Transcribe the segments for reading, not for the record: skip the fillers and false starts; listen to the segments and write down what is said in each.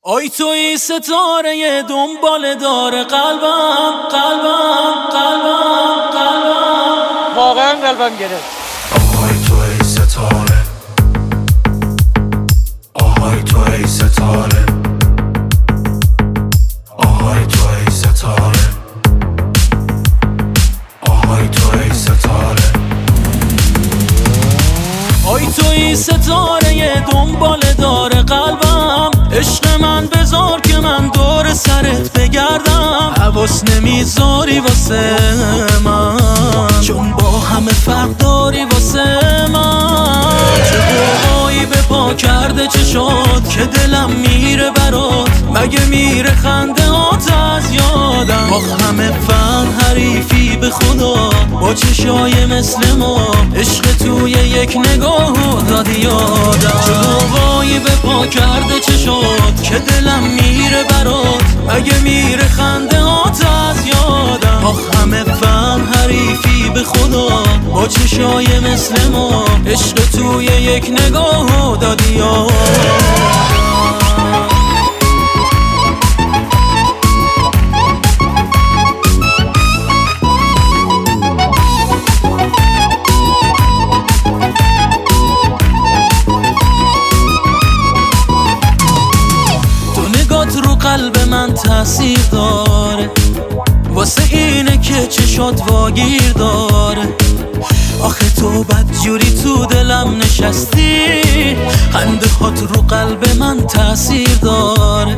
آی توی ستاره دنبال داره قلبم واقعا قلبم گرفت. آهای توی ستاره، آهای توی ستاره، آهای توی ستاره، آهای توی ستاره. آی توی ستاره دنبال داره قلبم، عشق من بذار که من دور سرت بگردم. حواس نمیذاری واسه من، چون با همه فرق داری واسه من. چه بوهایی به پا کرده چشات که دلم میره برات، مگه میره خنده هات از یادم. با همه فن حریفی به خدا، با چشای مثل ما عشق توی یک نگاه دادی یادم. چه بوهایی به پا کرده چشات که دلم میره برات، مگه میره خنده هات از یادم. با همه فن حریفی به خدا، با چشای مثل ما عشق توی یک نگاه دادی یادم. رو قلب من تاثیر داره، واسه اینه که چشات واگیر داره. آخه تو بدجوری تو دلم نشستی، خنده هات رو قلب من تاثیر داره.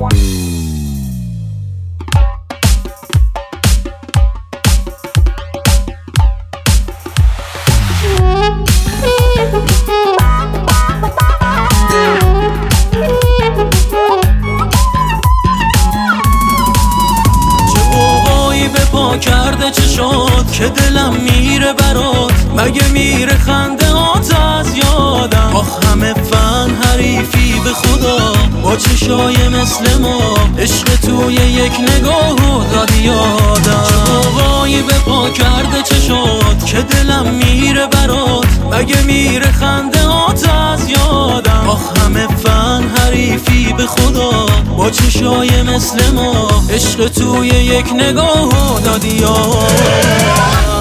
کرده چشات که دلم میره برات، مگه میره خنده هات از یادم. آخ همه فن حریفی به خدا، با چشای مثل ما عشق توی یک نگاه دادی یادم. چه بابایی به پا کرده چشات که دلم میره برات، مگه میره خنده هات از یادم. آخ همه فن حریفی به خدا، با چشای مثل ما عشق توی یک نگاه دادی یادم.